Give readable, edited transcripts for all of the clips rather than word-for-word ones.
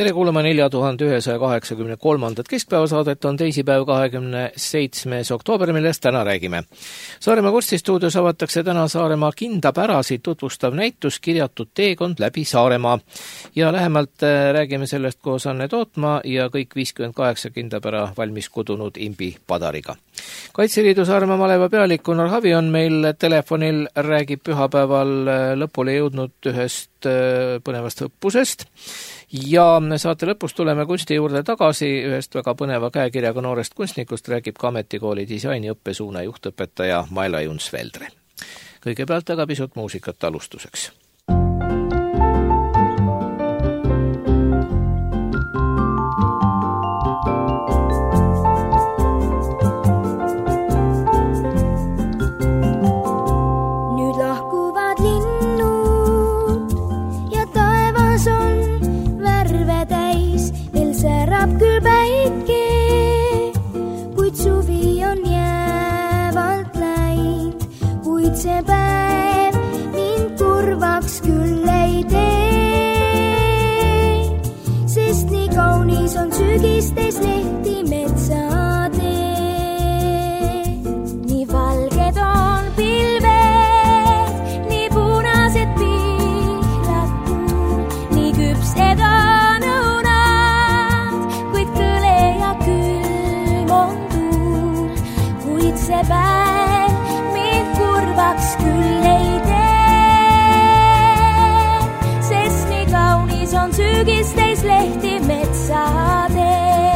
Tere kuulama 4183. keskpäevasaadet on teisipäev 27. oktoober, millest täna räägime. Saaremaa kunstistuudios avatakse täna Saaremaa kindapärasid tutvustav näitus Kirjatud teekond läbi Saaremaa. Ja lähemalt räägime sellest koos Anne Tootma ja kõik 58 kindapära valmis kudunud Imbi Padariga. Kaitseliidu Saaremaa maleva pealik Gunnar Havi on meil telefonil, räägib pühapäeval lõpule jõudnud ühest põnevast õppusest. Ja saate lõpus tuleme kunsti juurde tagasi, ühest väga põneva käekirjaga noorest kunstnikust räägib ka ametikooli disainiõppesuuna juhtõpetaja Maila Junsveldre. Kõigepealt aga pisut muusikat alustuseks. See päev mind kurvaks küll ei tee, sest nii kaunis on sügistes lehti metsatee. Nii valged on pilved, nii punased pihlakud, nii küpsed on õunad, kuid kõle ja külm on tuul, kuid see päev kurvaks küll ei tee, sest nii kaunis on sügistes lehti metsatee.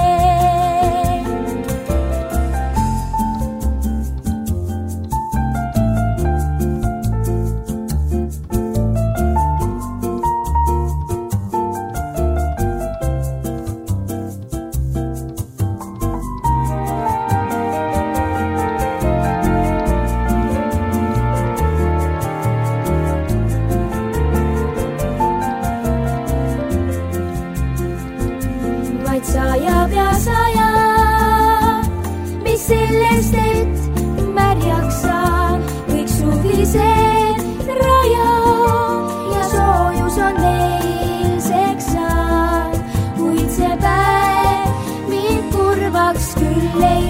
Sajab ja sajab, mis sellest, et märjaks saan kõik suvised rajad ja soojus on eilseks saanud, kuid see päev mind kurvaks küll ei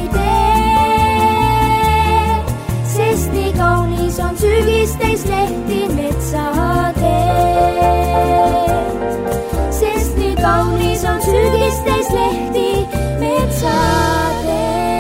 tee, sest nii kaunis on sügistes lehti metsatee. Sest nii kaunis on sügistes lehti metsatee.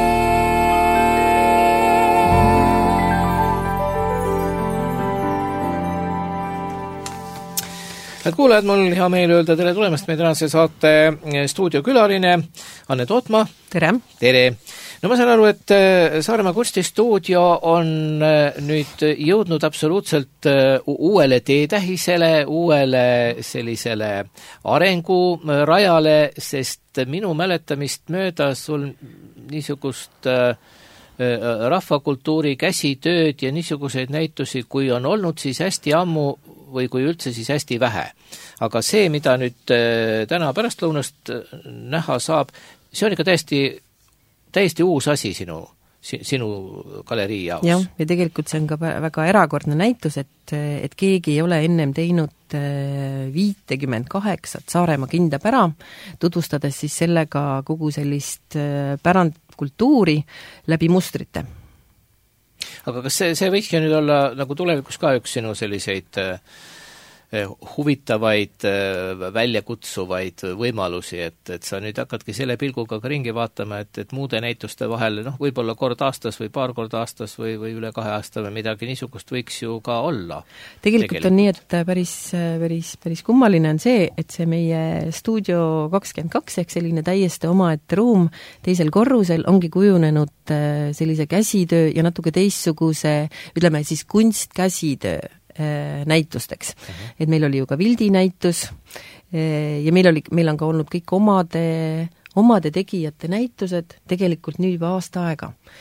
Head kuulajad, mul hea meel öelda tere tulemast meie tänase saate stuudiokülaline Anne Tootma. Tere! Tere! No ma saan aru, et Saaremaa kunstistuudio on nüüd jõudnud absoluutselt uuele teetähisele, uuele sellisele arengurajale, sest minu mäletamist mööda sul niisugust rahvakultuuri käsitööd ja niisuguseid näitusi, kui on olnud, siis hästi ammu või kui üldse, siis hästi vähe. Aga see, mida nüüd täna pärastlõunast näha saab, see on ikka täiesti uus asi sinu galerii jaoks. Jah, ja tegelikult see on ka väga erakordne näitus, et keegi ei ole ennem teinud 58 Saaremaa kindapära, tutvustades siis sellega kogu sellist pärandkultuuri läbi mustrite. Aga kas see võikski nüüd olla nagu tulevikus ka üks sinu selliseid huvitavaid, väljakutsuvaid võimalusi, et sa nüüd hakkadki selle pilguga ka ringi vaatama, et muude näituste vahel, võib-olla kord aastas või paar korda aastas või üle 2 aasta või midagi niisugust võiks ju ka olla. Tegelikult on nii, et päris kummaline on see, et see meie stuudio 22 ehk selline täiesti omaette ruum teisel korrusel ongi kujunenud sellise käsitöö ja natuke teistsuguse, ütleme siis kunstkäsitöö näitusteks. Et meil oli ju ka vildinäitus ja meil on ka olnud kõik omade tegijate näitused tegelikult nüüd juba aasta aega.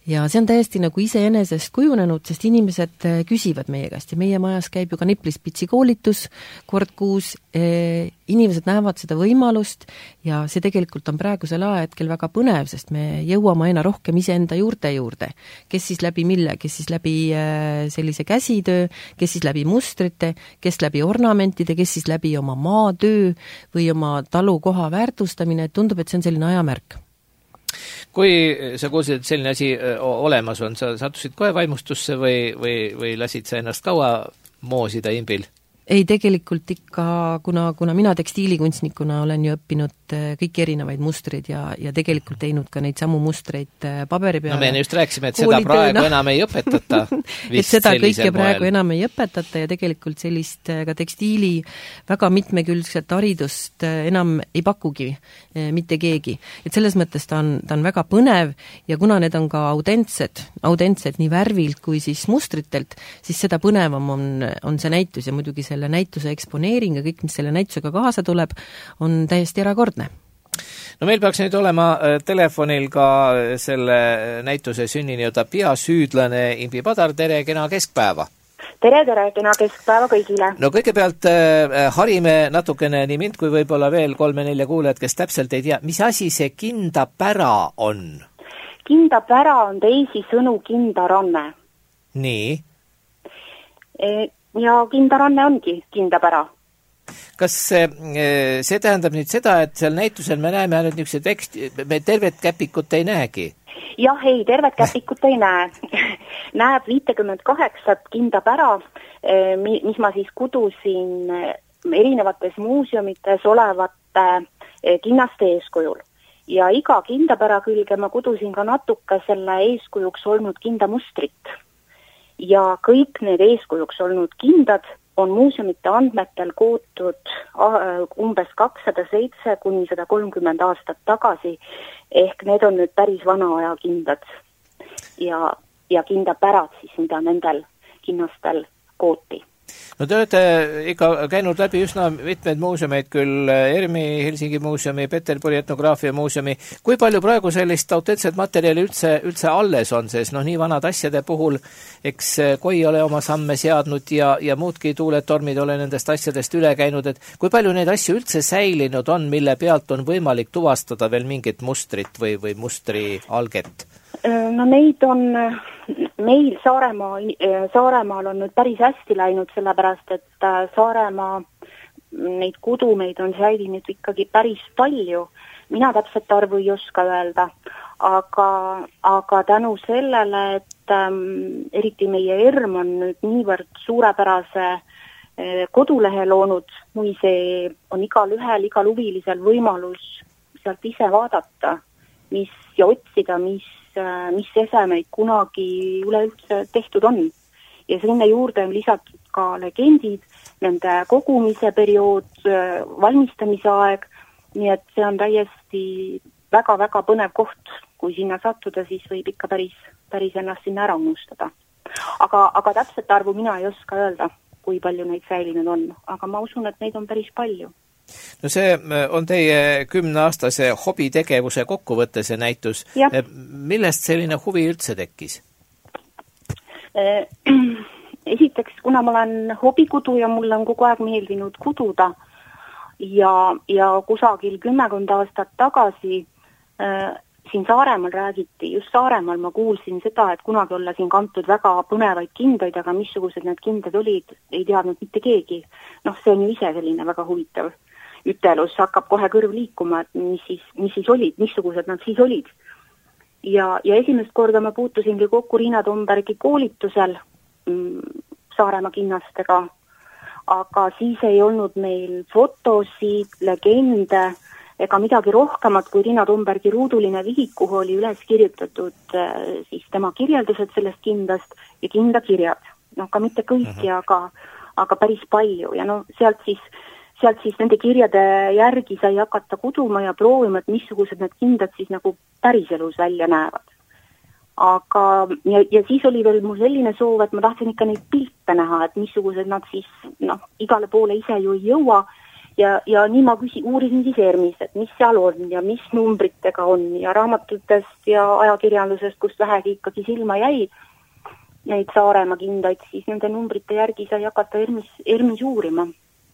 ja see on täiesti nagu iseenesest kujunenud, sest inimesed küsivad meie käest ja meie majas käib ju ka Niplispitsi koolitus kord kuus, inimesed näevad seda võimalust ja see tegelikult on praegusel ajahetkel väga põnev, sest me jõuame aina rohkem iseenda juurde, kes siis läbi mille, kes siis läbi sellise käsitöö, kes siis läbi mustrite, kes läbi ornamentide, kes siis läbi oma maatöö või oma talukoha väärtustamine, tundub, et see on selline ajamärk. Kui sa kuulsid, et selline asi olemas on, sa sattusid kohe vaimustusse või lasid sa ennast kaua moosida imbil? Ei, tegelikult ikka, kuna mina tekstiilikunstnikuna olen ju õppinud kõiki erinevaid mustreid ja tegelikult teinud ka neid samu mustreid paberi peale. No me just rääkisime, et seda praegu enam ei õpetata. Et seda kõike praegu enam ei õpetata ja tegelikult sellist ka tekstiili väga mitmekülgset haridust enam ei pakugi mitte keegi. Et selles mõttes ta on väga põnev ja kuna need on ka autentsed nii värvilt kui siis mustritelt, siis seda põnevam on see näitus ja muidugi selle näituse eksponeering ja kõik, mis selle näitusega kaasa tuleb, on täiesti erakordne. No meil peaks nüüd olema telefonil ka selle näituse sünnini peasüüdlane Imbi Padar, tere, kena keskpäeva! Tere, kena keskpäeva kõigile! No kõigepealt harime natukene nii mind kui võib-olla veel 3-4 kuulajat, kes täpselt ei tea, mis asi see kindapära on? Kindapära on teisisõnu kindaranne. Nii? Ja kindaranne ongi kindapära. Kas see tähendab nüüd seda, et seal näitusel me näeme ainult niisuguse teksti, me tervet käpikut ei näegi? Jah, ei, tervet käpikut ei näe. Näeb 58 kindapära, mis ma siis kudusin erinevates muuseumites olevate kinnaste eeskujul. Ja iga kindapära külge ma kudusin ka natuke selle eeskujuks olnud kindamustrit. Ja kõik need eeskujuks olnud kindad on muuseumite andmetel kootud umbes 207 kuni 130 aastat tagasi, ehk need on nüüd päris vana aja kindad ja kindapärad siis, mida nendel kinnastel kooti. No te olete ikka käinud läbi üsna mitmed muuseumeid, küll ERMi, Helsingi muuseumi, Peterburi etnograafia muuseumi. Kui palju praegu sellist autentset materjali üldse alles on, sest nii vanad asjade puhul, eks Koi ole oma samme seadnud ja muudki tuuletormid ole nendest asjadest üle käinud, et kui palju neid asju üldse säilinud on, mille pealt on võimalik tuvastada veel mingit mustrit või mustri alget? No neid on meil Saaremaal on nüüd päris hästi läinud, sellepärast, et Saaremaa neid kudumeid on säilinud ikkagi päris palju. Mina täpselt arvu ei oska öelda, aga tänu sellele, et eriti meie ERM on nüüd niivõrd suurepärase kodulehe loonud, kui see on igal huvilisel võimalus sealt ise vaadata, ja otsida, mis esemeid kunagi üleüldse tehtud on. Ja sinna juurde on lisatud ka legendid, nende kogumise periood, valmistamise aeg, nii et see on täiesti väga-väga põnev koht. Kui sinna sattuda, siis võib ikka päris ennast sinna ära unustada. Aga täpselt arvu mina ei oska öelda, kui palju neid säilinud on, aga ma usun, et neid on päris palju. No see on teie 10-aastase hobitegevuse kokkuvõte, see näitus. Ja. Millest selline huvi üldse tekkis? Esiteks, kuna ma olen hobikudu ja mulle on kogu aeg meeldinud kududa ja kusagil 10 aastat tagasi siin Saaremaal räägiti, just Saaremaal ma kuulsin seda, et kunagi olla siin kantud väga põnevaid kindaid, aga missugused need kindad olid, ei teadnud mitte keegi. See on ju ise selline väga huvitav ütelus, hakkab kohe kõrv liikuma, et mis siis olid, missugused nad siis olid. Ja esimest korda ma puutusingi kokku Riina Tombergi koolitusel Saaremaa kinnastega, aga siis ei olnud meil fotosid, legende ega midagi rohkemat, kui Riina Tombergi ruuduline vihik, kuhu oli üles kirjutatud siis tema kirjeldused sellest kindast ja kindakirjad. Ka mitte kõiki, aga päris palju ja sealt siis nende kirjade järgi sai hakata kuduma ja proovima, et missugused need kindad siis nagu päriselus välja näevad. Ja siis oli veel mul selline soov, et ma tahtsin ikka neid pilte näha, et missugused nad siis igale poole ise ju ei jõua ja nii ma uurisin siis ERMis, et mis seal on ja mis numbritega on ja raamatutest ja ajakirjandusest, kust vähegi ikkagi silma jäi neid Saaremaa kindaid, siis nende numbrite järgi sai hakata ERMis uurima.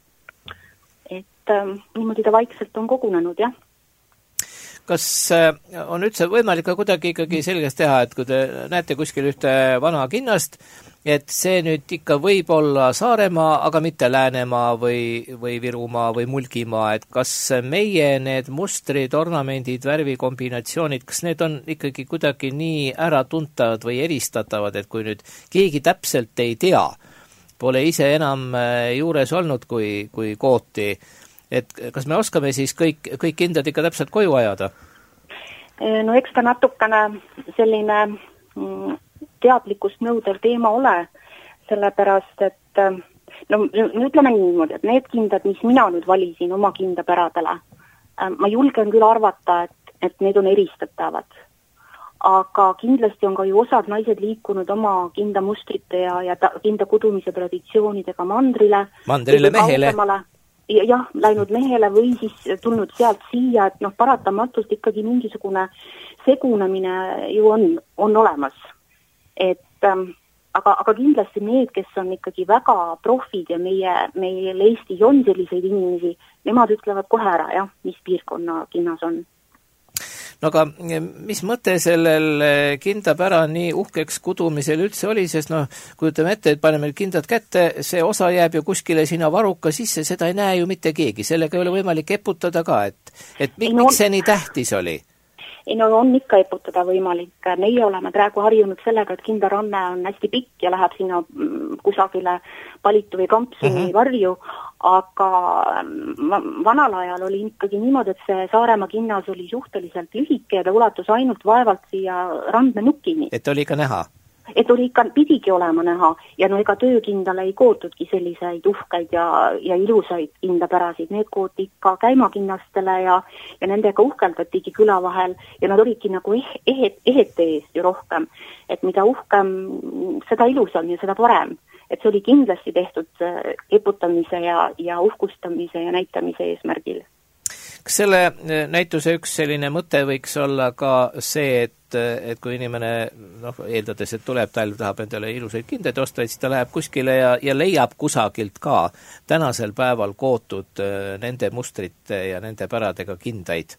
Et niimoodi ta vaikselt on kogunenud, jah. Kas on üldse võimalik ka kuidagi ikkagi selgeks teha, et kui te näete kuskil ühte vana kinnast, et see nüüd ikka võib olla Saaremaa, aga mitte Läänemaa või Virumaa või Mulgimaa, et kas meie need mustrid, ornamendid, värvikombinatsioonid, kas need on ikkagi kuidagi nii äratuntavad või eristatavad, et kui nüüd keegi täpselt ei tea, pole ise enam juures olnud, kui kooti, et kas me oskame siis kõik kindad ikka täpselt koju ajada? No eks ta natukene selline teadlikkust nõudev teema ole, sellepärast, et no ütleme niimoodi, et need kindad, mis mina nüüd valisin oma kindapäradele, ma julgen küll arvata, et need on eristatavad. Aga kindlasti on ka ju osad naised liikunud oma kindamustrite ja kinda kudumise traditsioonidega mandrile mehele. Jah, läinud mehele või siis tulnud sealt siia, et paratamatult ikkagi mingisugune segunemine ju on olemas. Et aga kindlasti need, kes on ikkagi väga profid ja meil Eestis on selliseid inimesi, nemad ütlevad kohe ära, jah, mis piirkonna kinnas on. No aga mis mõte sellel kindapära nii uhkeks kudumisel üldse oli, sest kujutame ette, et paneme kindad kätte, see osa jääb ju kuskile sinna varuka sisse, seda ei näe ju mitte keegi, sellega ei ole võimalik eputada ka, et miks see nii tähtis oli? On ikka eputada võimalik. Meie oleme praegu harjunud sellega, et kindaranne on hästi pikk ja läheb sinna kusagile Palitu või Kampsuni varju, aga vanal ajal oli ikkagi niimoodi, et see Saaremaa kinnas oli suhteliselt lühike ja ta ulatus ainult vaevalt siia randmenukini. Et oli ikka näha? Et oli ikka, pidigi olema näha ja ega töökindale ei kootudki selliseid uhkeid ja ilusaid kindapärasid. Need kooti ikka käimakinnastele ja nendega uhkeldatigi küla vahel ja nad olidki nagu ehete eest ju rohkem. Et mida uhkem, seda ilusam ja seda parem. Et see oli kindlasti tehtud eputamise ja uhkustamise ja näitamise eesmärgil. Kas selle näituse üks selline mõte võiks olla ka see, et kui inimene, eeldades, et tuleb talv, tahab endale ilusaid kindaid osta, siis ta läheb kuskile ja leiab kusagilt ka tänasel päeval kootud nende mustrite ja nende päradega kindaid?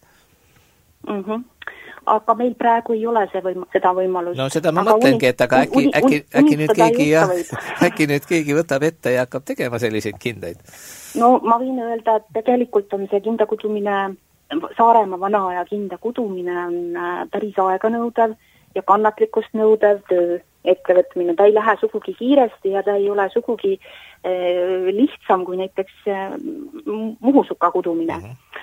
Aga meil praegu ei ole seda võimalust. No seda ma mõtlengi, et aga äkki nüüd keegi võtab ette ja hakkab tegema selliseid kindaid? No ma võin öelda, et tegelikult on see kindakudumine, Saaremaa vana aja kinda kudumine on päris aeganõudev ja kannatlikkust nõudev töö ettevõtmine. Ta ei lähe sugugi kiiresti ja ta ei ole sugugi lihtsam kui näiteks muhusuka kudumine.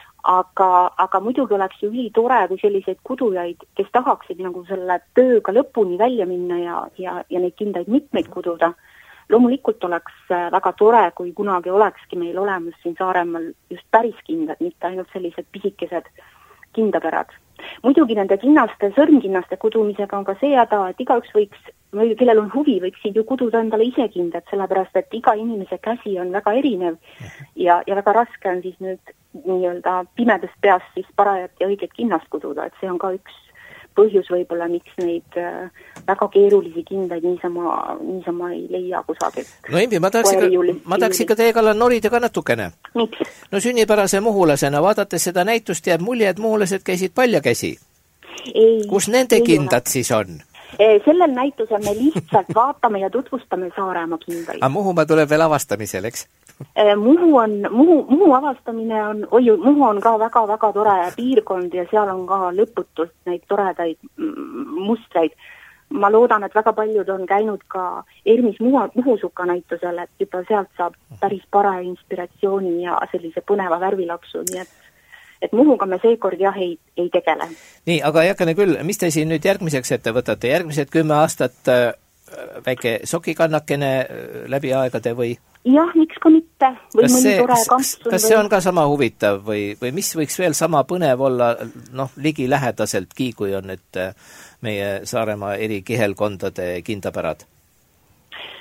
Aga muidugi oleks ju ülitore, kui selliseid kudujaid, kes tahaksid nagu selle tööga lõpuni välja minna ja neid kindaid mitmeid kududa. Loomulikult oleks väga tore, kui kunagi olekski meil olemas siin Saaremaal just päris kindad, mitte ainult sellised pisikesed kindapärad. Muidugi nende sõrmkinnaste kudumisega on ka see häda, et igaüks võiks, kellel on huvi, võiksid ju kududa endale ise kindad, sellepärast et iga inimese käsi on väga erinev ja väga raske on siis nüüd nii-öelda pimedast peast siis parajat ja õiget kinnast kududa, et see on ka üks põhjus võib-olla, miks neid väga keerulisi kindaid niisama ei leia kusagilt. No Imbi, ma tahaks ikka teie kallal norida ka natukene. Miks? No sünnipärase muhulasena, vaadates seda näitust, jääb mulje, et muhulased käisid paljakäsi. Kus nende kindad siis on? Sellel näitusel me lihtsalt vaatame ja tutvustame Saaremaa kindaid. Aga Muhumaa tuleb veel avastamisel, eks? Muhu avastamine Muhu on ka väga-väga tore piirkond ja seal on ka lõputult neid toredaid mustreid. Ma loodan, et väga paljud on käinud ka ERMis muhusuka näitusel, et juba sealt saab päris paraja inspiratsiooni ja sellise põneva värvilapsu, nii et Muhuga me seekord jah ei tegele. Nii, aga jäkkane küll, mis te siin nüüd järgmiseks ette võtate? Järgmised 10 aastat väike sokikannakene läbi aegade või? Jah, miks ka mitte. Või mõni tore kampsun. Kas see on ka sama huvitav või mis võiks veel sama põnev olla ligi lähedaseltki, kui on nüüd meie Saaremaa eri kihelkondade kindapärad?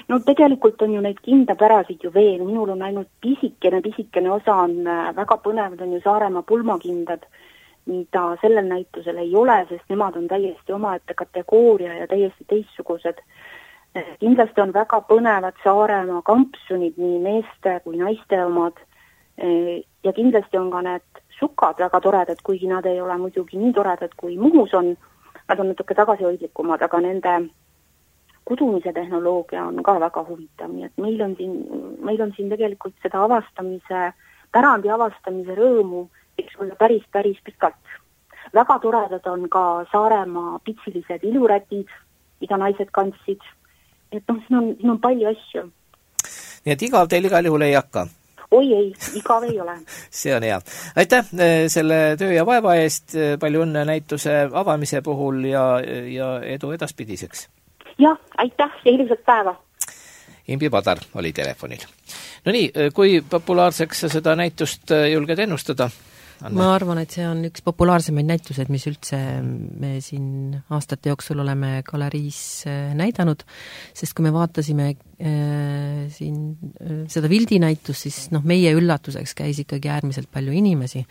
No tegelikult on ju neid kindapärasid ju veel, minul on ainult pisikene osa on väga põnevad, on ju Saaremaa pulmakindad, mida sellel näitusel ei ole, sest nemad on täiesti omaette kategooria ja täiesti teistsugused. Kindlasti on väga põnevad Saaremaa kampsunid, nii meeste kui naiste omad, ja kindlasti on ka need sukad väga toredad, kuigi nad ei ole muidugi nii toredad kui Muhus on, nad on natuke tagasihoidlikumad, aga nende kudumise tehnoloogia on ka väga huvitav, nii et meil on siin tegelikult seda pärandi avastamise rõõmu, eks ole päris pikalt. Väga toredad on ka Saaremaa pitsilised ilurätid, mida naised kandsid, et siin on palju asju. Nii et igav teil igal juhul ei hakka? Oi ei, igav ei ole. See on hea. Aitäh selle töö ja vaeva eest, palju õnne näituse avamise puhul ja edu edaspidiseks! Jah, aitäh ja ilusat päeva! Imbi Padar oli telefonil. No nii, kui populaarseks sa seda näitust julged ennustada? Anne? Ma arvan, et see on üks populaarsemaid näitused, mis üldse me siin aastate jooksul oleme galeriis näidanud, sest kui me vaatasime siin seda Vildi-näitust, siis meie üllatuseks käis ikkagi äärmiselt palju inimesi.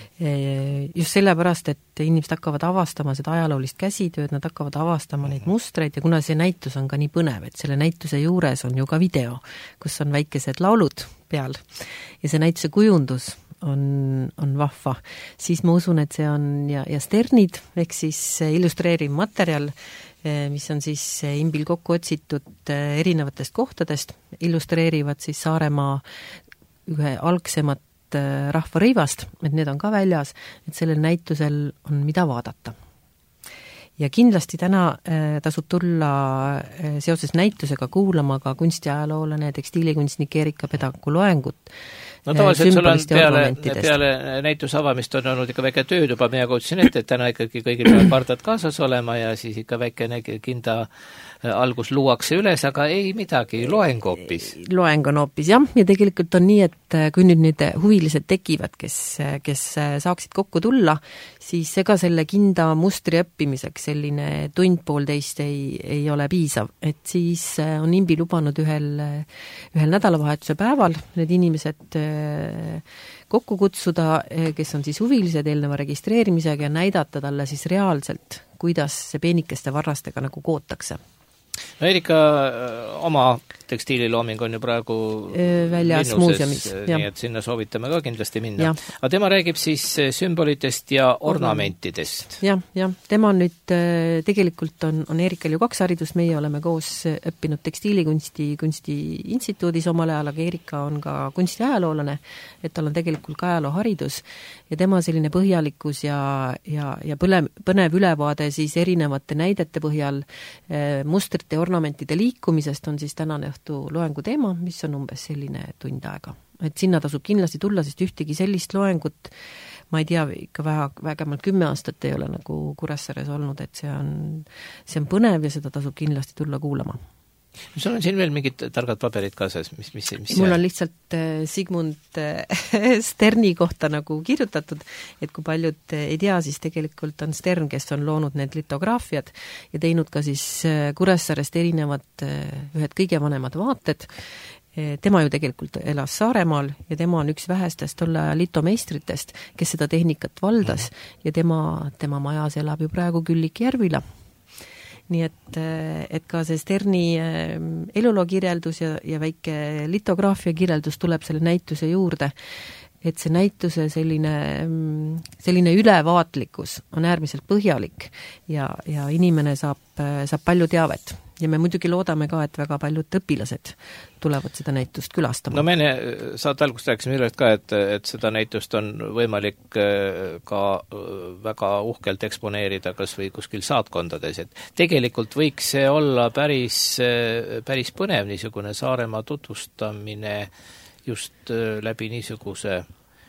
Just sellepärast, et inimesed hakkavad avastama seda ajaloolist käsitööd, nad hakkavad avastama neid mustreid ja kuna see näitus on ka nii põnev, et selle näituse juures on ju ka video, kus on väikesed laulud peal ja see näituse kujundus on vahva, siis ma usun, et see on ja sternid, ehk siis illustreeriv materjal, mis on siis Imbil kokku otsitud erinevatest kohtadest, illustreerivad siis Saaremaa ühe algsemat rahvarõivast, et need on ka väljas, et sellel näitusel on mida vaadata. Ja kindlasti täna tasub tulla seoses näitusega kuulama ka kunstiajaloolane, tekstiilikunstnik Erika Pedaku loengut. No tavaliselt sul on peale näituse avamist on olnud ikka väike tööd juba, mina kutsin ette, et täna ikkagi kõigil peab pardad kaasas olema ja siis ikka väikene kinda algus luuakse üles, aga ei midagi, loeng hoopis. Loeng on hoopis, jah, ja tegelikult on nii, et kui nüüd huvilised tekivad, kes saaksid kokku tulla, siis ega selle kinda mustri õppimiseks selline tund-poolteist ei ole piisav, et siis on Imbi lubanud ühel nädalavahetuse päeval need inimesed kokku kutsuda, kes on siis huvilised eelneva registreerimisega ja näidata talle siis reaalselt, kuidas see peenikeste varrastega nagu kootakse. No Erika oma tekstiililooming on ju praegu väljas muuseumis, nii et sinna soovitame ka kindlasti minna. Aga tema räägib siis sümbolitest ja ornamentidest. Jah, tema nüüd tegelikult on Erikal ju 2 haridust, meie oleme koos õppinud kunstiinstituudis omal ajal, aga Erika on ka kunstiajaloolane, et tal on tegelikult ka ajalooharidus ja tema selline põhjalikkus ja põnev ülevaade siis erinevate näidete põhjal mustrite ja ornamentide liikumisest on siis tänane õhtu loengu teema, mis on umbes selline tund aega. Et sinna tasub kindlasti tulla, sest ühtegi sellist loengut, ma ei tea, ikka vägemalt 10 aastat ei ole nagu Kuressaares olnud, et see on põnev ja seda tasub kindlasti tulla kuulama. Sul on siin veel mingid targad paberid kaasas? Mul on lihtsalt Sigmund Sterni kohta nagu kirjutatud, et kui paljud ei tea, siis tegelikult on Stern, kes on loonud need litograafiad ja teinud ka siis Kuressaarest erinevad ühed kõige vanemad vaated. Tema ju tegelikult elas Saaremaal ja tema on üks vähestest tolle aja litomeistritest, kes seda tehnikat valdas ja tema majas elab ju praegu Küllik Järvila. Nii et ka see Sterni eluloo kirjeldus ja väike litograafia kirjeldus tuleb selle näituse juurde, et see näituse selline ülevaatlikkus on äärmiselt põhjalik ja inimene saab palju teavet. Ja me muidugi loodame ka, et väga paljud õpilased tulevad seda näitust külastama. No me saate algust rääkisime üles ka, et seda näitust on võimalik ka väga uhkelt eksponeerida kas või kuskil saatkondades, et tegelikult võiks see olla päris põnev niisugune Saaremaa tutvustamine just läbi niisuguse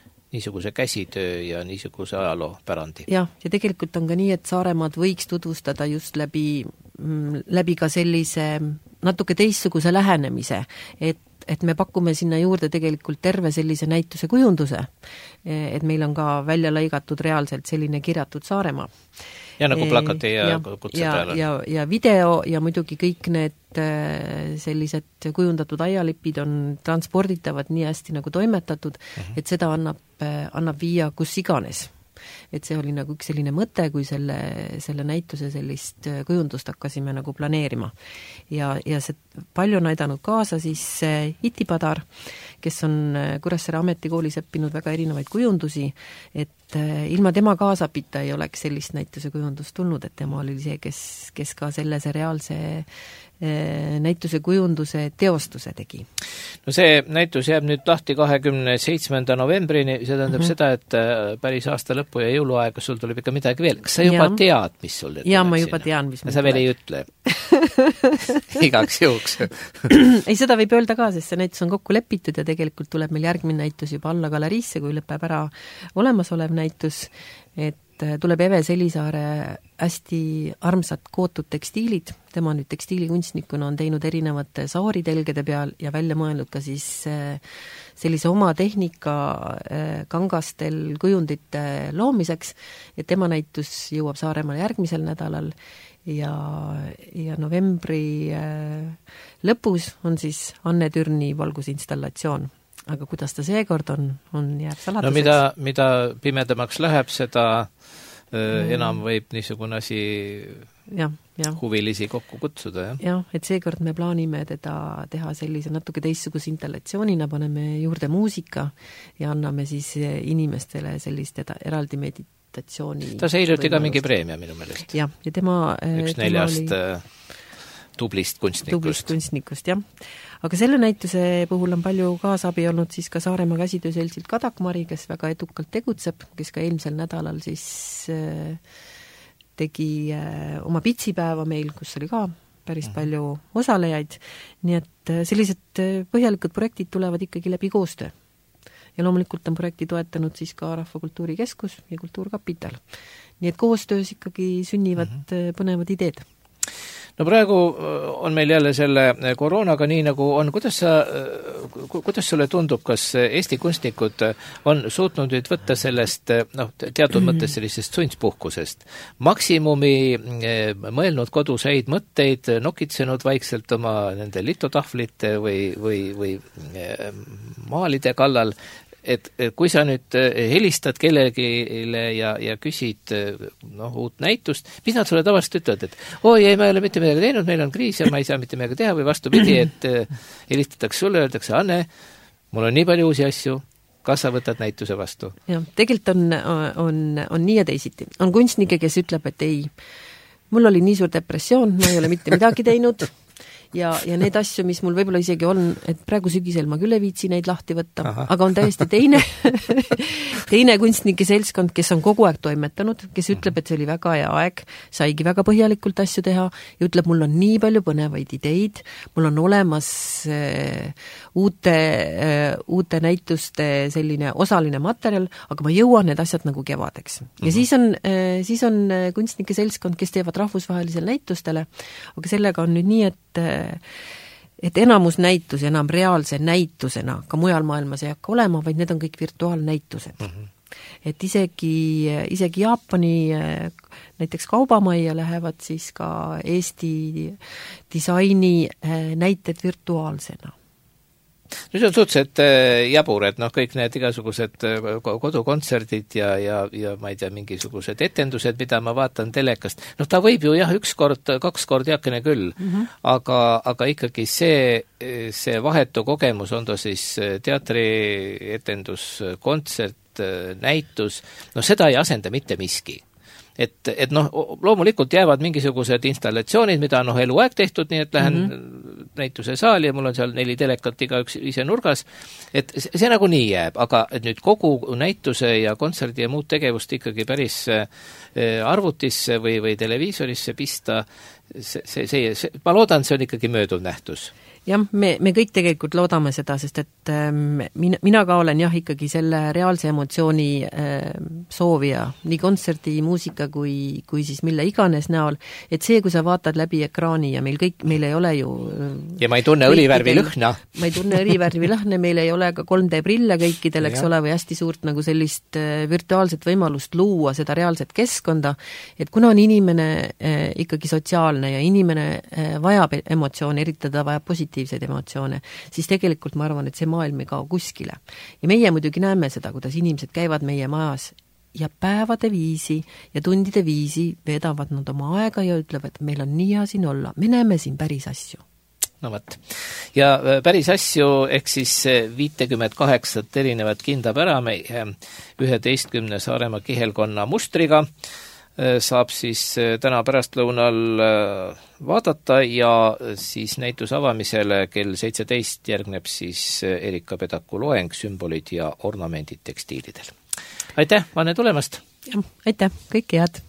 käsitöö ja niisuguse ajaloopärandi. Ja tegelikult on ka nii, et Saaremaad võiks tutvustada just läbi ka sellise natuke teistsuguse lähenemise, et et me pakume sinna juurde tegelikult terve sellise näituse kujunduse, et meil on ka välja lõigatud reaalselt selline kirjatud Saaremaa. Ja nagu plakati ja kutse peal on. Ja video ja muidugi kõik need sellised kujundatud aialipid on transporditavad nii hästi nagu toimetatud, et seda annab viia kus iganes. Et see oli nagu üks selline mõte, kui selle näituse sellist kujundust hakkasime nagu planeerima. Ja see palju on aidanud kaasa siis Iti Padar, kes on Kuressaare ametikoolis õppinud väga erinevaid kujundusi, et ilma tema kaasapita ei oleks sellist näituse kujundust tulnud, et tema oli see, kes ka selle reaalse näituse kujunduse teostuse tegi. No see näitus jääb nüüd lahti 27. novembrini, see tähendab seda, et päris aasta lõpu ja jõuluaeg, kas sul tuleb ikka midagi veel? Kas sa juba tead, mis sul tuleb? Jaa, ma juba tean, mis mul tuleb. Sa veel ei ütle? Igaks juhuks. Ei, seda võib öelda ka, sest see näitus on kokku lepitud ja tegelikult tuleb meil järgmine näitus juba alla galeriisse, kui lõpeb ära olemasolev näitus, et tuleb Eve Selisaare hästi armsad kootud tekstiilid, tema nüüd tekstiilikunstnikuna on teinud erinevate saaritelgede peal ja välja mõelnud ka siis sellise oma tehnika kangastel kujundite loomiseks, et tema näitus jõuab Saaremaal järgmisel nädalal ja novembri lõpus on siis Anne Türni valgusinstallatsioon. Aga kuidas ta seekord on jääb saladuseks. No mida pimedamaks läheb, seda enam võib niisugune asi huvilisi kokku kutsuda. Jah, et seekord me plaanime teda teha sellise natuke teistsuguse installatsioonina, paneme juurde muusika ja anname siis inimestele sellist eraldi meditatsiooni. Ta sai hiljuti ka mingi preemia minu meelest. Ja tema... Üks 4 tublist kunstnikust. Jah. Aga selle näituse puhul on palju kaasabi olnud siis ka Saaremaa käsitööseltsilt Kadakmari, kes väga edukalt tegutseb, kes ka eelmisel nädalal siis tegi oma pitsipäeva meil, kus oli ka päris palju osalejaid. Nii et sellised põhjalikud projektid tulevad ikkagi läbi koostöö. Ja loomulikult on projekti toetanud siis ka Rahvakultuuri Keskus ja Kultuurkapital. Nii et koostöös ikkagi sünnivad põnevad ideed. No praegu on meil jälle selle koroonaga nii nagu on. Kuidas sulle tundub, kas Eesti kunstnikud on suutnud nüüd võtta sellest teatud mõttes sellisest sundspuhkusest maksimumi, mõelnud koduseid mõtteid, nokitsenud vaikselt oma nende litotahvlite või maalide kallal, et kui sa nüüd helistad kellegile ja küsid uut näitust, mis nad sulle tavaliselt ütlevad, et ei, ma ei ole mitte midagi teinud, meil on kriis ja ma ei saa mitte midagi teha või vastupidi, et helistatakse sulle, öeldakse, Anne, mul on nii palju uusi asju, kas sa võtad näituse vastu? Jah, tegelikult on nii ja teisiti. On kunstnike, kes ütleb, et ei, mul oli nii suur depressioon, ma ei ole mitte midagi teinud, ja need asju, mis mul võib-olla isegi on, et praegu sügisel ma küll ei viitsi neid lahti võtta, aga on täiesti teine kunstnike seltskond, kes on kogu aeg toimetanud, kes ütleb, et see oli väga hea aeg, saigi väga põhjalikult asju teha ja ütleb, mul on nii palju põnevaid ideid, mul on olemas uute näituste selline osaline materjal, aga ma jõuan need asjad nagu kevadeks. Ja siis on kunstnike seltskond, kes teevad rahvusvahelisel näitustele, aga sellega on nüüd nii, et enamus näitus enam reaalse näitusena ka mujal maailmas ei hakka olema, vaid need on kõik virtuaalnäitused. Et isegi Jaapani näiteks kaubamajja lähevad siis ka Eesti disaini näited virtuaalsena. No see on suhteliselt jabur, et kõik need igasugused kodukontserdid ja ma ei tea, mingisugused etendused, mida ma vaatan telekast. Ta võib ju üks kord, 2 kord jakene küll, aga ikkagi see vahetu kogemus, on ta siis teatrietendus, kontsert, näitus, seda ei asenda mitte miski. Et loomulikult jäävad mingisugused installatsioonid, mida on eluaeg tehtud, nii et lähen näituse saali ja mul on seal 4 telekat igaüks ise nurgas, et see nagu nii jääb, aga nüüd kogu näituse ja kontserdi ja muud tegevust ikkagi päris arvutisse või televiisorisse pista, ma loodan, see on ikkagi mööduv nähtus. Jah, me kõik tegelikult loodame seda, sest et mina ka olen jah ikkagi selle reaalse emotsiooni soovija, nii kontserdi, muusika kui siis mille iganes näol, et see, kui sa vaatad läbi ekraani ja meil ei ole ju ja ma ei tunne õlivärvi lõhna. Ma ei tunne õlivärvi lõhna, meil ei ole ka 3D prille kõikidel, eks ole, või hästi suurt nagu sellist virtuaalset võimalust luua seda reaalset keskkonda, et kuna on inimene ikkagi sotsiaalne ja inimene vajab emotsioone, eriti ta vajab positiivseid emotsioone, siis tegelikult ma arvan, et see maailm ei kao kuskile. Ja meie muidugi näeme seda, kuidas inimesed käivad meie majas ja päevade viisi ja tundide viisi vedavad nad oma aega ja ütlevad, et meil on nii hea siin olla. Me näeme siin päris asju. No võt. Ja päris asju, ehk siis 58 erinevat kindab ära meie 11 Saaremaa kihelkonna mustriga saab siis täna pärastlõunal vaadata ja siis näituse avamisele kell 17 järgneb siis Erika Pedaku loeng Sümbolid ja ornamendid tekstiilidel. Aitäh, Anne, tulemast! Ja, aitäh, kõike head!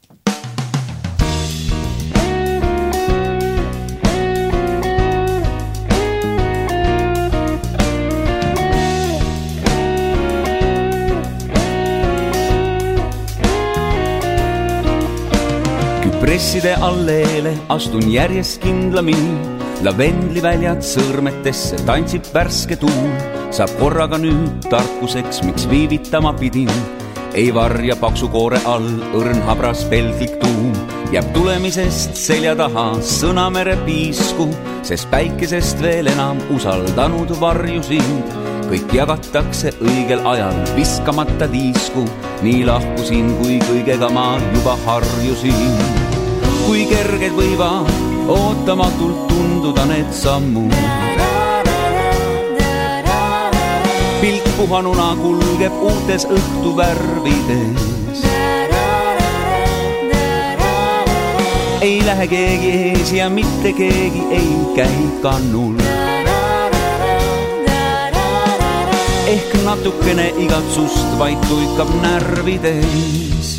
Presside alleele astun järjest kindlamini, lavendliväljad sõrmetesse tantsib värske tuul, saab korraga nüüd tarkuseks, miks viivitama pidin. Ei varja paksu koore all õrn habras pelglik tuum, jääb tulemisest selja taha sõnamere piisku, sest päikesest veel enam usaldanud varju sind. Kõik jagatakse õigel ajal, viskamata liisku, nii lahkusin kui kõigega ma juba harjusin. Kui kerged võivad ootamatult tunduda need sammud. Pilk puhanuna kulgeb uutes õhtuvärvides. Ei lähe keegi ees ja mitte keegi ei käi kannul. Ehk natukene igatsust vaid tuikab närvides.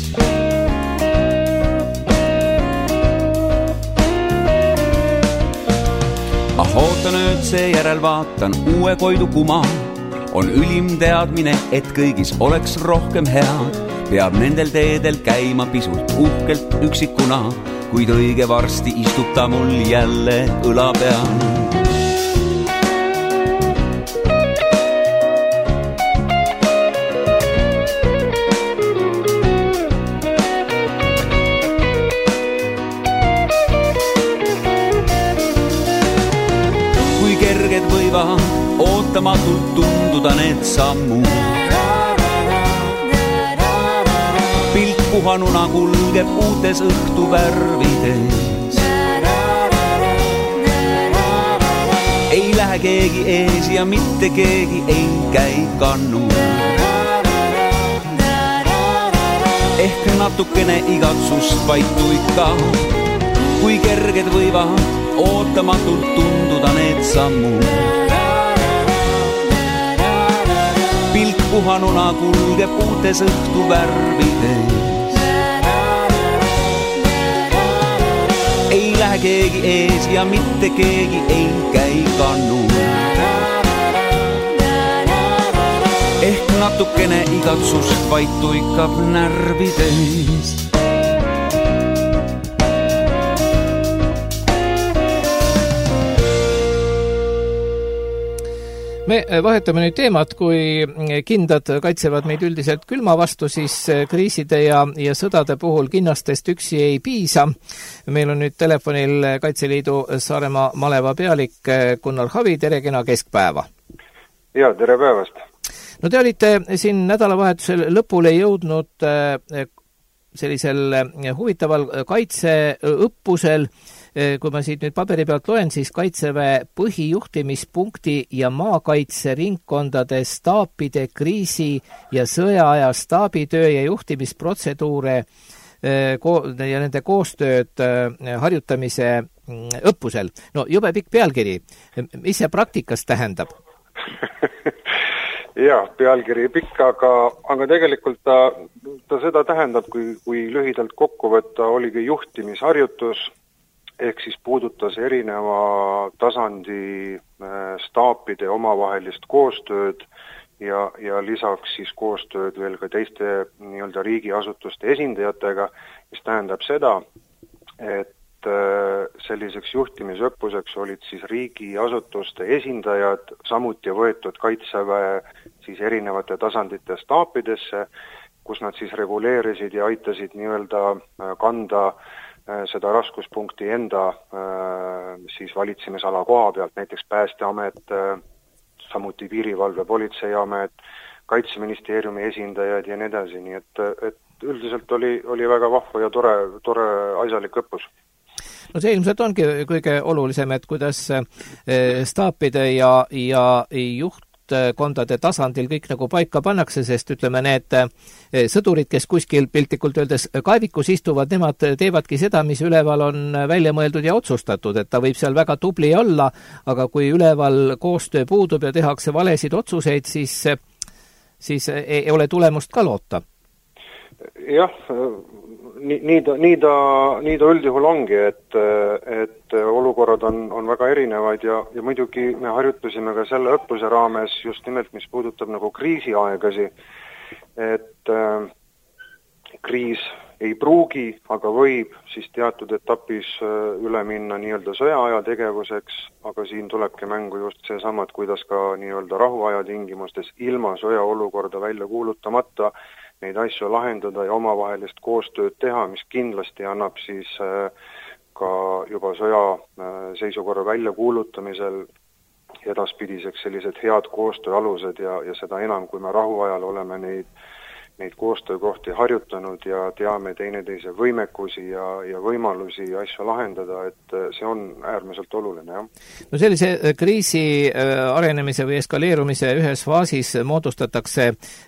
Ootan ööd seejärel vaatan uue koidu kuma. On ülim teadmine, et kõigis oleks rohkem head. Peab nendel teedel käima pisut uhkelt üksikuna, kuid õige varsti istub ta mul jälle õla peal. Ootamatult tunduda need sammud. Pilk puhanuna kulgeb uutes õhtuvärvides. Ei lähe keegi ees ja mitte keegi ei käi kannul. Ehk natukene igatsust vaid tuikab, kui kerged võivad ootamatult tunduda need sammud. Pilk puhanuna kulgeb uutes õhtuvärvides. Ei lähe keegi ees ja mitte keegi ei käi kannul. Ehk natukene igatsust vaid tuikab närvides. Me vahetame nüüd teemat, kui kindad kaitsevad meid üldiselt külma vastu, siis kriiside ja sõdade puhul kinnastest üksi ei piisa. Meil on nüüd telefonil Kaitseliidu Saaremaa maleva pealik Gunnar Havi, tere kena keskpäeva. Ja, tere päevast. No te olite siin nädalavahetusel lõpule jõudnud sellisel huvitaval kaitseõppusel. Kui ma siit nüüd paberi pealt loen, siis Kaitseväe põhijuhtimispunkti ja maakaitseringkondade staapide kriisi ja sõjaaja staabitöö ja juhtimisprotseduure ja nende koostööd harjutamise õppusel. No jube pikk pealkiri. Mis see praktikas tähendab? Ja, pealkiri pikk, aga tegelikult ta seda tähendab, kui lühidalt kokku võtta, oligi juhtimisharjutus, ehk siis puudutas erineva tasandi staapide omavahelist koostööd ja lisaks siis koostööd veel ka teiste nii-öelda riigiasutuste esindajatega, mis tähendab seda, et selliseks juhtimisõppuseks olid siis riigiasutuste esindajad, samuti võetud Kaitseväe siis erinevate tasandite staapidesse, kus nad siis reguleerisid ja aitasid nii-öelda kanda seda raskuspunkti enda siis valitsemisala koha pealt, näiteks Päästeamet, samuti Piirivalve, Politseiamet, Kaitseministeeriumi esindajad ja nii edasi, nii et üldiselt oli väga vahva ja tore asjalik õppus. No see ilmselt ongi kõige olulisem, et kuidas staapide ja juhtkondade tasandil kõik nagu paika pannakse, sest ütleme need sõdurid, kes kuskil piltlikult öeldes kaevikus istuvad, nemad teevadki seda, mis üleval on välja mõeldud ja otsustatud, et ta võib seal väga tubli olla, aga kui üleval koostöö puudub ja tehakse valesid otsuseid, siis ei ole tulemust ka loota. Jah, nii ta üldjuhul ongi, et olukorrad on väga erinevad ja muidugi me harjutasime ka selle õppuse raames just nimelt, mis puudutab nagu kriisiaegasi, et kriis ei pruugi, aga võib siis teatud etapis üle minna nii-öelda sõjaaja tegevuseks, aga siin tulebki mängu just seesama, et kuidas ka nii-öelda rahuaja tingimustes ilma sõjaolukorda välja kuulutamata neid asju lahendada ja omavahelist koostööd teha, mis kindlasti annab siis ka juba sõja seisukorra välja kuulutamisel edaspidiseks sellised head koostööalused ja seda enam, kui me rahuajal oleme neid koostöökohti harjutanud ja teame teineteise võimekusi ja võimalusi asju lahendada, et see on äärmiselt oluline, jah. No sellise kriisi arenemise või eskaleerumise ühes faasis moodustatakse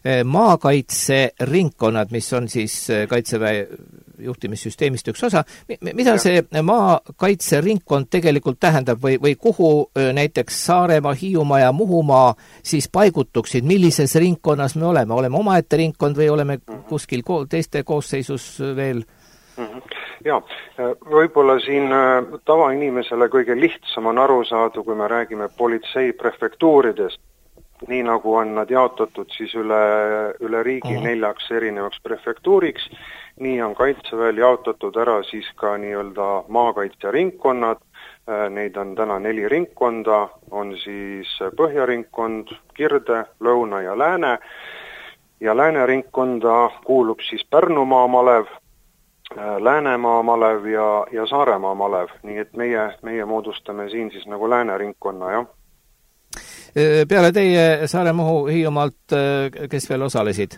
maakaitseringkonnad, mis on siis Kaitseväe juhtimissüsteemist üks osa. Mida see maakaitseringkond tegelikult tähendab või kuhu näiteks Saaremaa, Hiiumaa ja Muhumaa siis paigutuksid, millises ringkonnas me oleme? Oleme omaette ringkond või oleme kuskil teiste koosseisus veel? Jaa, võib-olla siin tavainimesele kõige lihtsam on aru saada, kui me räägime politsei prefektuuridest, nii nagu on nad jaotatud siis üle riigi 4 erinevaks prefektuuriks, nii on Kaitseväel jaotatud ära siis ka nii-öelda maakaitseringkonnad, neid on täna 4 ringkonda, on siis Põhjaringkond, Kirde, Lõuna ja Lääne, ja Lääne ringkonda kuulub siis Pärnumaa malev, Läänemaa malev ja Saaremaa malev, nii et meie moodustame siin siis nagu Lääne ringkonna, jah. Peale teie Saaremaa, Hiiumaalt, kes veel osalesid?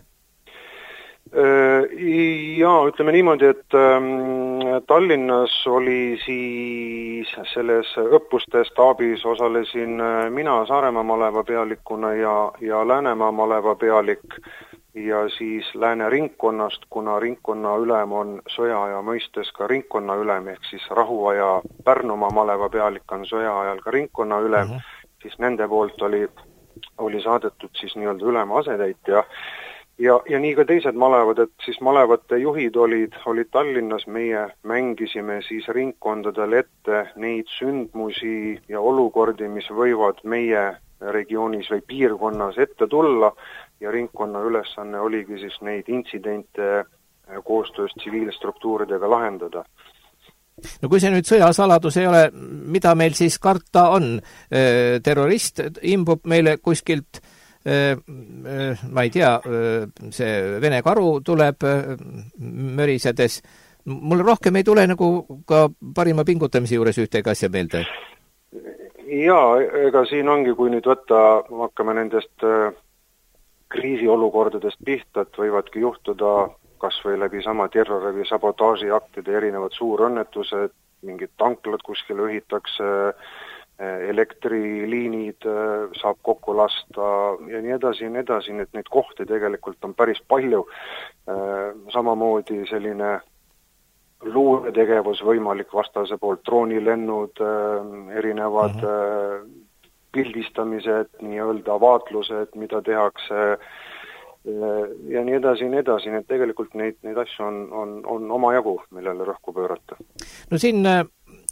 Jaa, ütleme niimoodi, et Tallinnas oli siis selles õppuste staabis osalesin mina Saaremaa maleva pealikuna ja Läänemaa maleva pealik ja siis Lääne ringkonnast, kuna ringkonna ülem on sõjaaja mõistes ka ringkonna ülem, ehk siis rahuaja Pärnumaa maleva pealik on sõjaajal ka ringkonna ülem, siis nende poolt oli saadetud siis nii-öelda ülema asetäitja ja nii ka teised malevad, et siis malevate juhid olid Tallinnas, meie mängisime siis ringkondadel ette neid sündmusi ja olukordi, mis võivad meie regioonis või piirkonnas ette tulla ja ringkonna ülesanne oligi siis neid intsidente koostöös tsiviilstruktuuridega lahendada. No kui see nüüd sõjasaladus ei ole, mida meil siis karta on? Terrorist imbub meile kuskilt, ma ei tea, see Vene karu tuleb mörisedes. Mul rohkem ei tule nagu ka parima pingutamise juures ühtegi asja meelde. Jaa, ega siin ongi, kui nüüd võtta, hakkame nendest kriisiolukordadest pihta, et võivadki juhtuda kas või läbi sama terrori või sabotaažiaktide erinevad suurõnnetused, mingid tanklad kuskile ühitakse, elektriliinid saab kokku lasta ja nii edasi, nii et neid kohti tegelikult on päris palju. Samamoodi selline luuretegevus võimalik vastase poolt, droonilennud, erinevad pildistamised, nii-öelda vaatlused, mida tehakse ja nii edasi, nii et tegelikult neid asju on omajagu, millele rõhku pöörata. No siin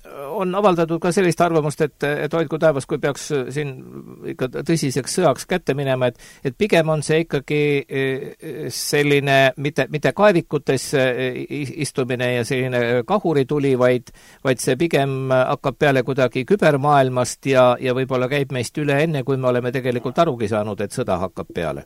on avaldatud ka sellist arvamust, et hoidku taevas, kui peaks siin ikka tõsiseks sõjaks kätte minema, et pigem on see ikkagi selline mitte kaevikutes istumine ja selline kahurituli, vaid see pigem hakkab peale kuidagi kübermaailmast ja võib-olla käib meist üle enne, kui me oleme tegelikult arugi saanud, et sõda hakkab peale.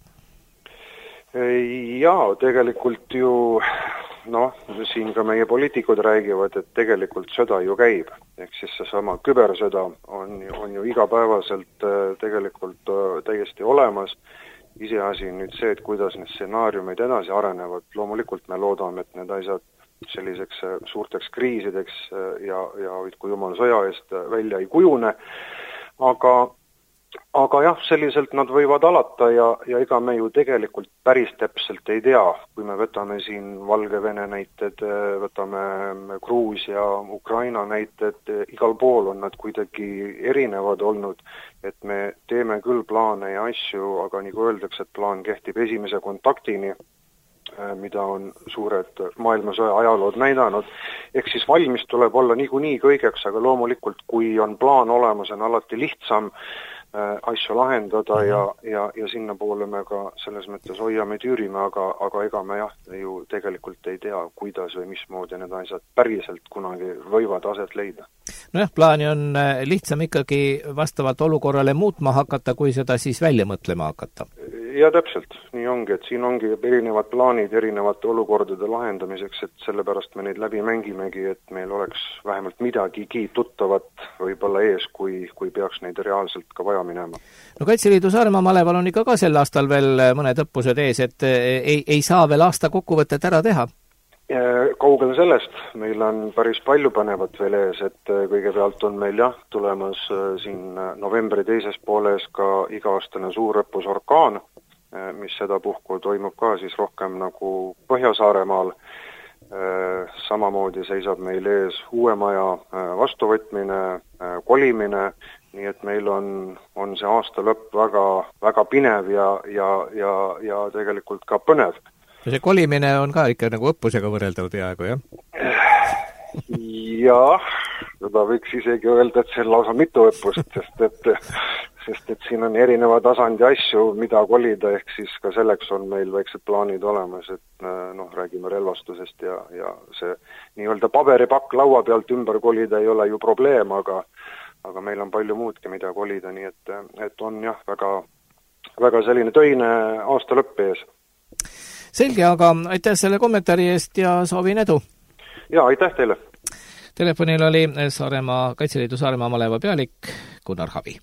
Jaa, tegelikult ju siin ka meie poliitikud räägivad, et tegelikult sõda ju käib. Ehk siis see sama kübersõda on ju igapäevaselt tegelikult täiesti olemas. Iseasi nüüd see, et kuidas need stsenaariumid edasi arenevad. Loomulikult me loodame, et need asjad selliseks suurteks kriisideks ja kui jumal sõja eest välja ei kujune. Aga jah, selliselt nad võivad alata ja ega me ju tegelikult päris täpselt ei tea, kui me võtame siin Valgevene näited, võtame Gruusia, Ukraina näited, igal pool on nad kuidagi erinevad olnud, et me teeme küll plaane ja asju, aga nagu öeldakse, et plaan kehtib esimese kontaktini, mida on suured maailmasõja ajalood näidanud. Ehk siis valmis tuleb olla niikuinii kõigeks, aga loomulikult, kui on plaan olemas, on alati lihtsam asju lahendada ja sinna poole me ka selles mõttes hoiame tüürime, aga ega me ju tegelikult ei tea, kuidas või mismoodi need asjad päriselt kunagi võivad aset leida. Nojah, plaani on lihtsam ikkagi vastavalt olukorrale muutma hakata, kui seda siis välja mõtlema hakata. Ja täpselt, nii ongi, et siin ongi erinevad plaanid erinevate olukordade lahendamiseks, et sellepärast me neid läbi mängimegi, et meil oleks vähemalt midagigi tuttavat võib-olla ees, kui peaks neid reaalselt ka vaja minema. No Kaitseliidu Saaremaa maleval on ikka ka sel aastal veel mõned õppused ees, et ei saa veel aasta kokkuvõtet ära teha? Kaugel sellest, meil on päris palju panevat veel ees, et kõigepealt on meil tulemas siin novembri teises pooles ka iga-aastane suurõppus Orkaan, mis sedapuhku toimub ka siis rohkem nagu Põhja-Saaremaal. Samamoodi seisab meil ees uue maja vastuvõtmine, kolimine, nii et meil on see aasta lõpp väga, väga pinev ja tegelikult ka põnev. Ja see kolimine on ka ikka nagu õppusega võrreldav peaaegu, jah? Jah, seda võiks isegi öelda, et see on lausa mitu õppust, sest et siin on erineva tasandi asju, mida kolida, ehk siis ka selleks on meil väiksed plaanid olemas, et räägime relvastusest ja see nii-öelda paberipakk laua pealt ümber kolida ei ole ju probleem, aga meil on palju muudki, mida kolida, nii et on väga, väga selline töine aasta lõpp ees. Selge, aga aitäh selle kommentaari eest ja soovin edu! Ja, aitäh teile! Telefonil oli Kaitseliidu Saaremaa maleva pealik Gunnar Havi.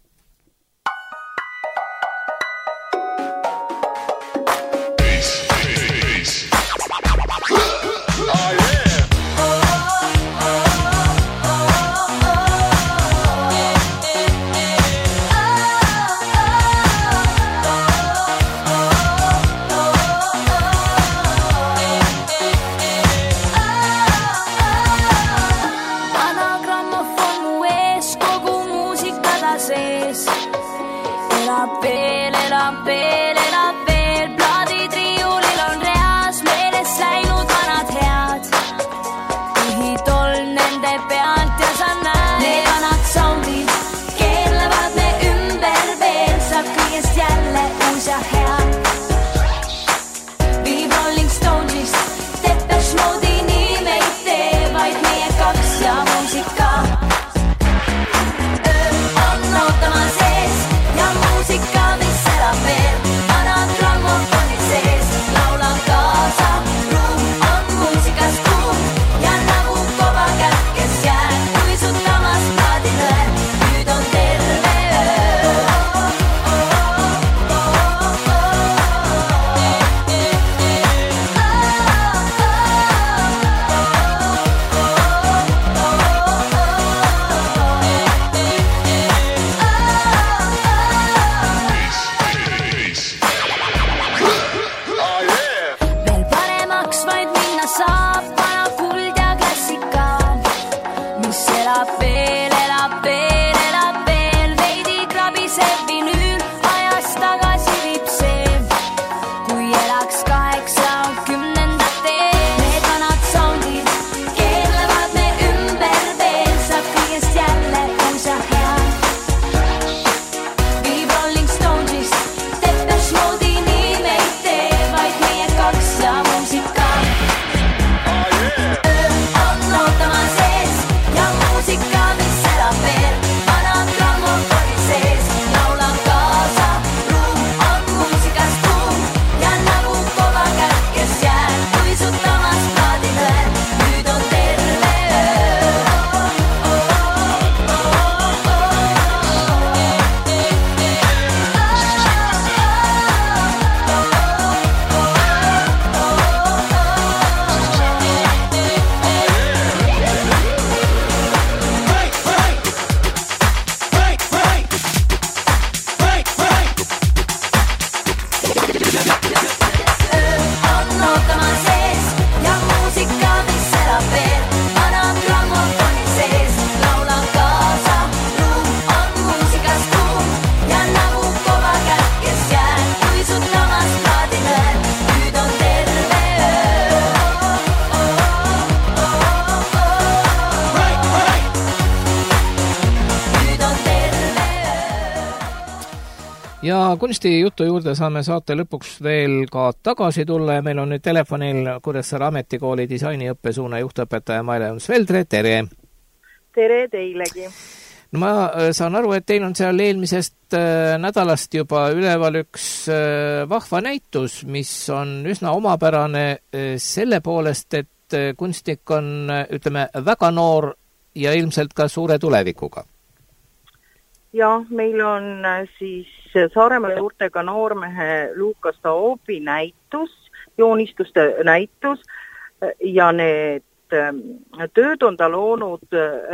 Plaadid riiulil on reas, meelest läinud vanad head. Põhitol nende pealt ja sa näed, need vanad soundid keerlevad me ümber veel, saab kõigest jälle uus ja hea. Viib Rolling Stonesist, Depeche Mode'i nii me ei tee, vaid meie kaks ja muusika. Öö on ootamas ees ja muusika, mis elab veel. ja kunstijutu juurde saame saate lõpuks veel ka tagasi tulla ja meil on nüüd telefonil Kuressaare Ametikooli disainiõppesuuna juhtõpetaja Maile Sveldre, tere! Tere teilegi! No ma saan aru, et teil on seal eelmisest nädalast juba üleval üks vahva näitus, mis on üsna omapärane selle poolest, et kunstnik on, ütleme, väga noor ja ilmselt ka suure tulevikuga. Ja, meil on siis Saaremaa juurtega noormehe Lukas Taobi näitus, joonistuste näitus ja need tööd on ta loonud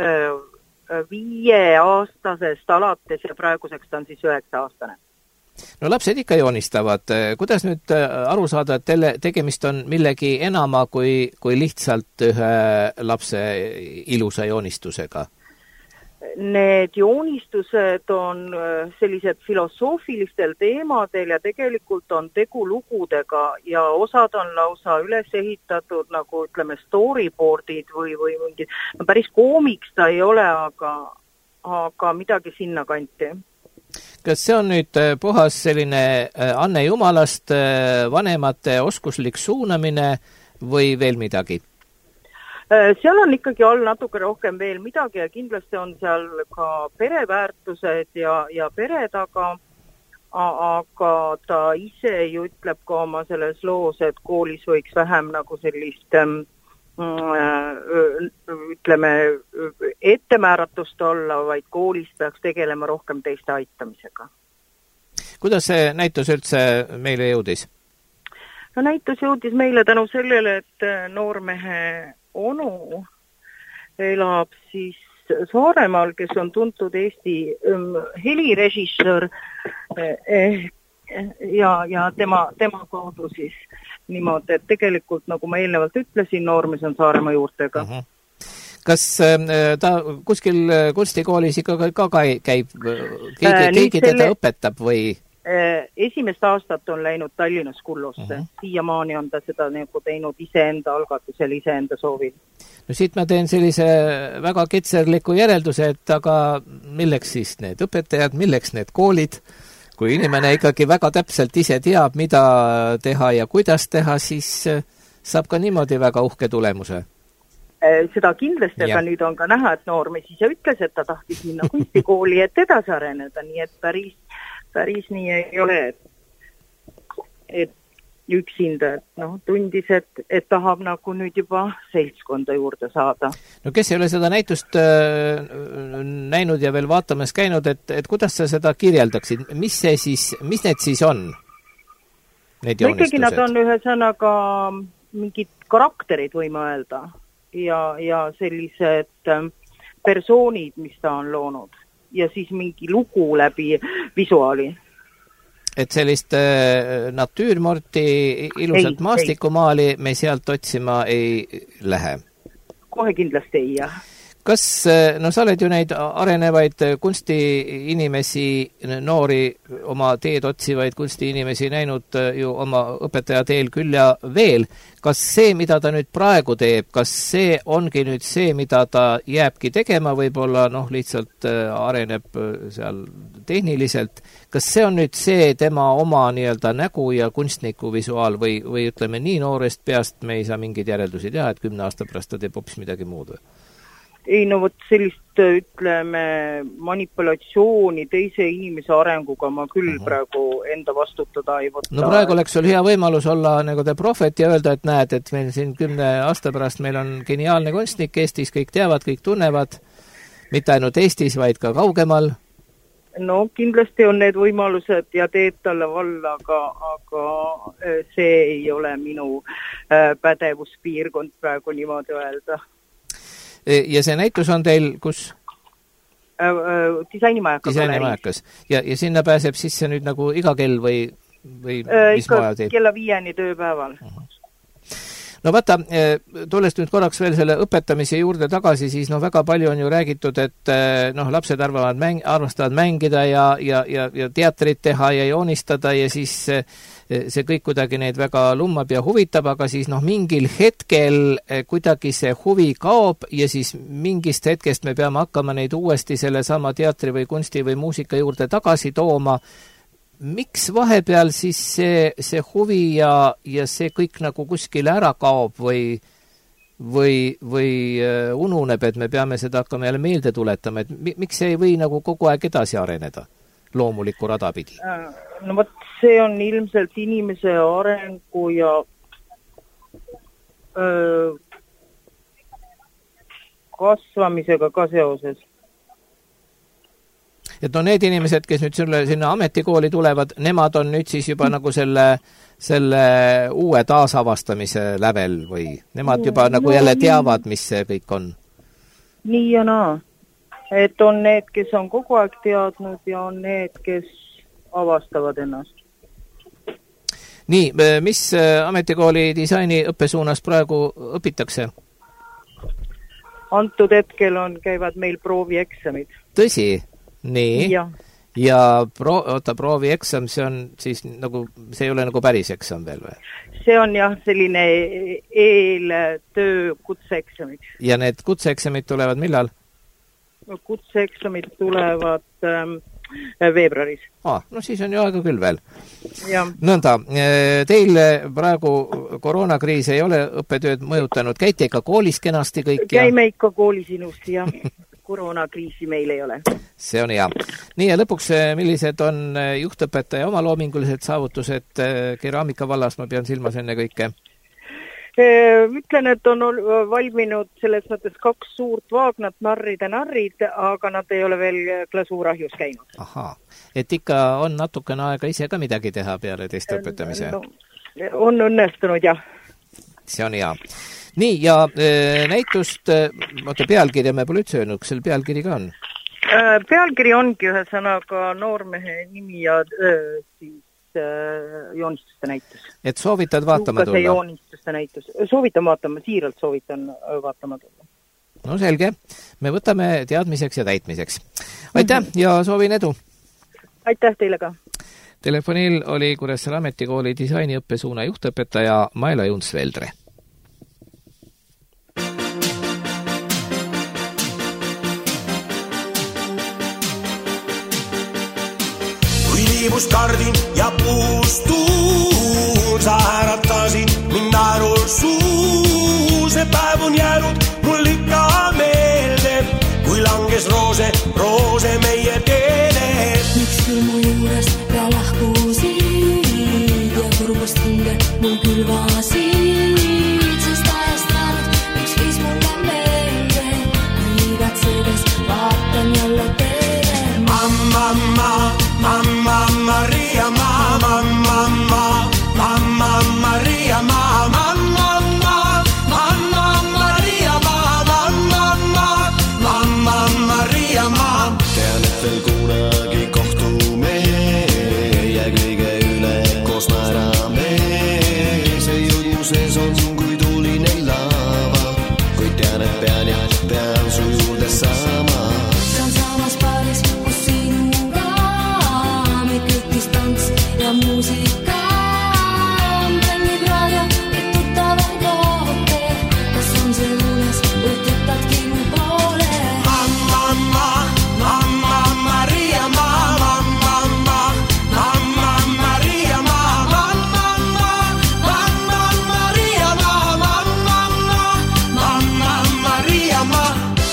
5-aastasest alates ja praeguseks ta on siis 9-aastane. No lapsed ikka joonistavad. Kuidas nüüd aru saada, et tegemist on millegi enama kui lihtsalt ühe lapse ilusa joonistusega? Need joonistused on sellised filosoofilistel teemadel ja tegelikult on tegu lugudega ja osad on lausa üles ehitatud nagu ütleme storyboardid või mingid, no päris koomiks ta ei ole, aga midagi sinna kanti. Kas see on nüüd puhas selline Anne Jumalast vanemate oskuslik suunamine või veel midagi? Seal on ikkagi all natuke rohkem veel midagi ja kindlasti on seal ka pereväärtused ja pere taga, aga ta ise ju ütleb ka oma selles loos, et koolis võiks vähem nagu sellist ütleme ettemääratust olla, vaid koolis peaks tegelema rohkem teiste aitamisega. Kuidas see näitus üldse meile jõudis? No näitus jõudis meile tänu sellele, et noormehe onu elab siis Saaremaal, kes on tuntud Eesti helirežissöör ja tema kaudu siis niimoodi, et tegelikult, nagu ma eelnevalt ütlesin, noormees on Saaremaa juurtega. Kas ta kuskil kunstikoolis ikka ka käib? Keegi teda õpetab või? Esimest aastat on läinud Tallinnas Kullosse. Siiamaani on ta seda nagu teinud iseenda algatusel, iseenda soovil. No siit ma teen sellise väga ketserliku järelduse, et aga milleks siis need õpetajad, milleks need koolid? Kui inimene ikkagi väga täpselt ise teab, mida teha ja kuidas teha, siis saab ka niimoodi väga uhke tulemuse. Seda kindlasti, aga nüüd on ka näha, et noormees ise ütles, et ta tahtis minna kunstikooli, et edasi areneda, nii et päris nii ei ole, et üksinda, et tundis, et tahab nagu nüüd juba seltskonda juurde saada. No kes ei ole seda näitust näinud ja veel vaatamas käinud, et kuidas sa seda kirjeldaksid? Mis need siis on? Need joonistused? Ikkagi nad on ühesõnaga mingid karakterid, võime öelda, ja sellised persoonid, mis ta on loonud. Ja siis mingi lugu läbi visuaali. Et sellist natüürmorti ilusat maastikumaali me sealt otsima ei lähe? Kohe kindlasti ei, jah. Kas, sa oled ju neid arenevaid kunstiinimesi, noori oma teed otsivaid kunstiinimesi näinud ju oma õpetaja teel küll ja veel. Kas see, mida ta nüüd praegu teeb, kas see ongi nüüd see, mida ta jääbki tegema, võib-olla lihtsalt areneb seal tehniliselt? Kas see on nüüd see tema oma nii-öelda nägu ja kunstniku visuaal või ütleme nii noorest peast me ei saa mingeid järeldusi teha, et 10 aasta pärast ta teeb hoopis midagi muud või? Ei, sellist, ütleme, manipulatsiooni teise inimese arenguga ma küll praegu enda vastutada ei võtta. No praegu oleks sul hea võimalus olla nagu te prohvet ja öelda, et näed, et meil siin 10 aasta pärast meil on geniaalne kunstnik Eestis, kõik teavad, kõik tunnevad, mitte ainult Eestis, vaid ka kaugemal. No kindlasti on need võimalused ja teed talle valla, aga see ei ole minu pädevuspiirkond praegu niimoodi öelda. Ja see näitus on teil kus? Disainimajakas. Disainimajakas. Ja sinna pääseb sisse nüüd nagu iga kell või mis maja teeb? Kella 5 tööpäeval. No vaata, tulles nüüd korraks veel selle õpetamise juurde tagasi, siis väga palju on ju räägitud, et lapsed armastavad mängida ja teatrit teha ja joonistada ja siis see kõik kuidagi neid väga lummab ja huvitab, aga siis mingil hetkel kuidagi see huvi kaob ja siis mingist hetkest me peame hakkama neid uuesti selle sama teatri või kunsti või muusika juurde tagasi tooma. miks vahepeal siis see huvi ja see kõik nagu kuskile ära kaob või ununeb, et me peame seda hakkama jälle meelde tuletama, et miks see ei või nagu kogu aeg edasi areneda loomulikku rada pidi? No vot, see on ilmselt inimese arengu ja kasvamisega ka seoses. Et no need inimesed, kes nüüd sinna ametikooli tulevad, nemad on nüüd siis juba nagu selle uue taasavastamise lävel või nemad juba nagu jälle teavad, mis see kõik on? Nii ja naa. Et on need, kes on kogu aeg teadnud ja on need, kes avastavad ennast. Nii, mis ametikooli disaini õppesuunas praegu õpitakse? Antud hetkel käivad meil proovieksamid. Tõsi? Nii. Ja proovieksam, see on siis nagu, see ei ole nagu päris eksam veel või? See on jah, selline eeltöö kutseeksamid. Ja need kutseeksamid tulevad millal? Kutseeksamid tulevad veebruaris. No siis on ju aega küll veel. Ja. Nõnda, teil praegu koroonakriis ei ole õppetööd mõjutanud, käite ikka koolis kenasti kõik? Käime ikka koolis ilusti ja koroonakriisi meil ei ole. See on hea. Nii ja lõpuks, millised on juhtõpetaja oma loomingulised saavutused keraamika vallas, ma pean silmas enne kõike? Ütlen, et on valminud selles mõttes 2 suurt vaagnat, narrid, aga nad ei ole veel glasuurahjus käinud. Ahaa, et ikka on natukene aega ise ka midagi teha peale teiste õpetamise? No, on õnnestunud, jah. See on hea. Nii, ja näitust, pealkirja me pole üldse öelnud, kas seal pealkiri ka on? Pealkiri ongi ühesõnaga noormehe nimi ja siis joonistuste näitus. Et soovitad vaatama tulla? Joonistuste näitus. Soovitan vaatama, siiralt soovitan vaatama tulla. No selge. Me võtame teadmiseks ja täitmiseks. Aitäh ja soovin edu! Aitäh teile ka! Telefonil oli Kuressaare ametikooli disainiõppesuuna juhtõpetaja Maela Junsveldre. Kardin ja puustuun, sa äratasid mind naerul suu. See päev on jäänud mul ikka meelde, kui langes roose meie teele. Miks küll mu juures ja lahkusid ja kurbust hinge mul külvasid, sest ajast jäänud üks viis mulle meelde, kui igatsedes vaatan jälle teele. Mamma Maria, mamma Maria, mamma Maria, mamma Maria, mamma. Tean, et veel kunagi kohtume ja kõige üle koos naerame. See jutuses on kui tuline lava, kui tean, et pean su juurde saama. See on samas paaris, kus sinuga distants ja muusika mängib raadio, et tuttaval kohte, kas on see unes või tütadki mu poole. Mamma Maria, mamma Maria, mamma Maria, mamma Maria, mamma.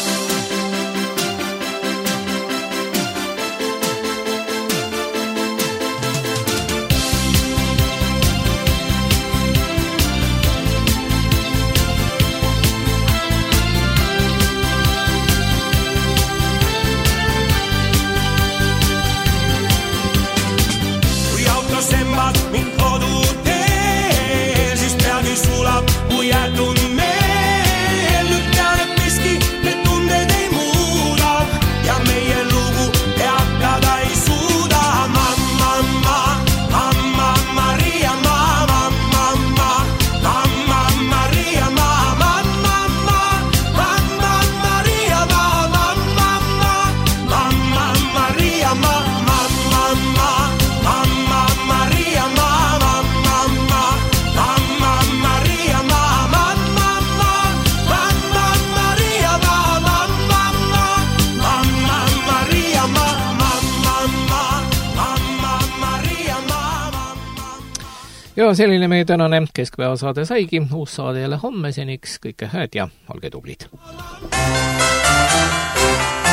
Mind kodutee, siis peagi sulab mu jätud meel. Nüüd tean, et miski need tunded ei muuda ja meie lugu peatada ei suuda. Mamma Maria, mamma Maria, mamma Maria, mamma Maria, mamma Maria, mamma Ja selline meie tänane keskpäevasaade saigi, uus saade jälle homme, seniks kõike hääd ja olge tublid!